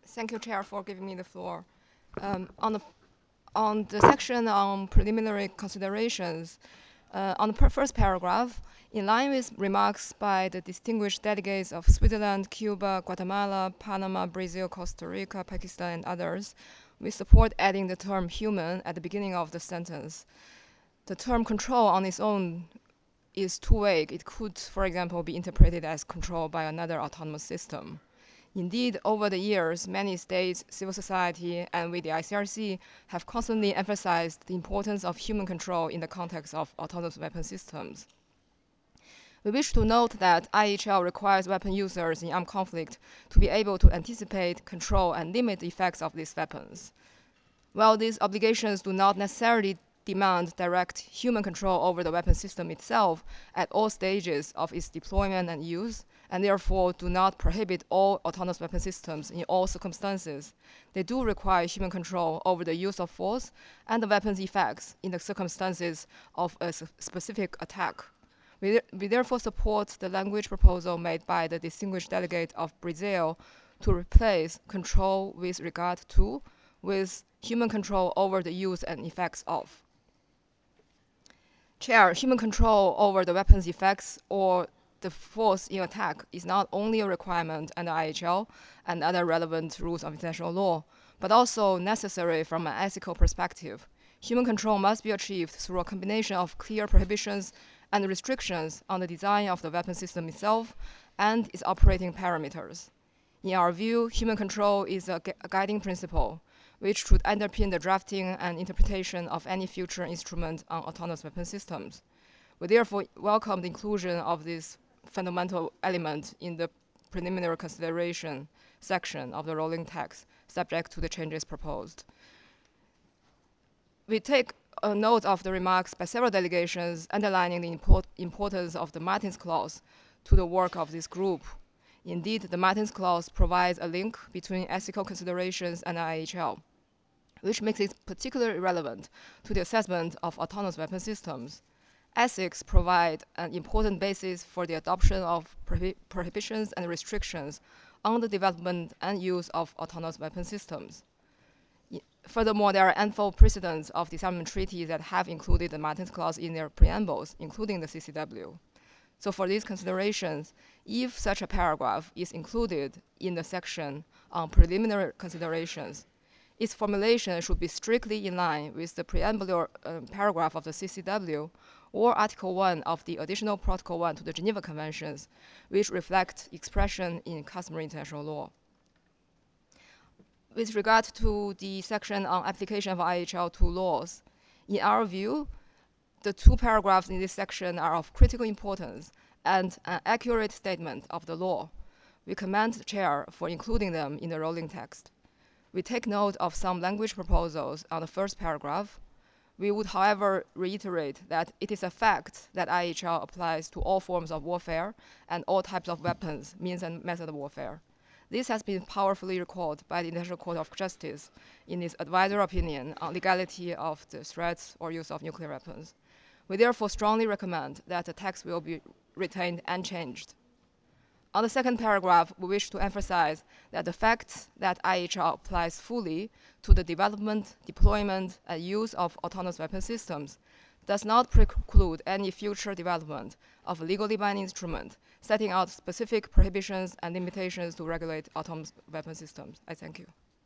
Thank you, Chair, for giving me the floor. On the section on preliminary considerations, on the first paragraph, in line with remarks by the distinguished delegates of Switzerland, Cuba, Guatemala, Panama, Brazil, Costa Rica, Pakistan, and others, we support adding the term human at the beginning of the sentence. The term control on its own is too vague. It could, for example, be interpreted as control by another autonomous system. Indeed, over the years, many states, civil society, and we, the ICRC, have constantly emphasized the importance of human control in the context of autonomous weapon systems. We wish to note that IHL requires weapon users in armed conflict to be able to anticipate, control, and limit the effects of these weapons. While these obligations do not necessarily demand direct human control over the weapon system itself at all stages of its deployment and use, and therefore do not prohibit all autonomous weapon systems in all circumstances, they do require human control over the use of force and the weapon's effects in the circumstances of a specific attack. We therefore support the language proposal made by the distinguished delegate of Brazil to replace control with regard to with human control over the use and effects of. Chair, human control over the weapon's effects or the force in attack is not only a requirement under IHL and other relevant rules of international law, but also necessary from an ethical perspective. Human control must be achieved through a combination of clear prohibitions and restrictions on the design of the weapon system itself and its operating parameters. In our view, human control is a guiding principle which should underpin the drafting and interpretation of any future instrument on autonomous weapon systems. We therefore welcome the inclusion of this fundamental element in the preliminary consideration section of the rolling text, subject to the changes proposed. We take note of the remarks by several delegations underlining the importance of the Martens Clause to the work of this group. Indeed, the Martens Clause provides a link between ethical considerations and IHL, which makes it particularly relevant to the assessment of autonomous weapon systems. Ethics provide an important basis for the adoption of prohibitions and restrictions on the development and use of autonomous weapon systems. Furthermore, there are ample precedents of disarmament treaties that have included the Martens Clause in their preambles, including the CCW. So for these considerations, if such a paragraph is included in the section on preliminary considerations, its formulation should be strictly in line with the preambular paragraph of the CCW or Article 1 of the Additional Protocol 1 to the Geneva Conventions, which reflect expression in customary international law. With regard to the section on application of IHL to laws, in our view, the two paragraphs in this section are of critical importance and an accurate statement of the law. We commend the Chair for including them in the rolling text. We take note of some language proposals on the first paragraph. We would, however, reiterate that it is a fact that IHL applies to all forms of warfare and all types of weapons, means and method of warfare. This has been powerfully recalled by the International Court of Justice in its advisory opinion on legality of the threats or use of nuclear weapons. We therefore strongly recommend that the text will be retained unchanged. On the second paragraph, we wish to emphasize that the fact that IHL applies fully to the development, deployment, and use of autonomous weapon systems does not preclude any future development of a legally binding instrument setting out specific prohibitions and limitations to regulate autonomous weapon systems. I thank you.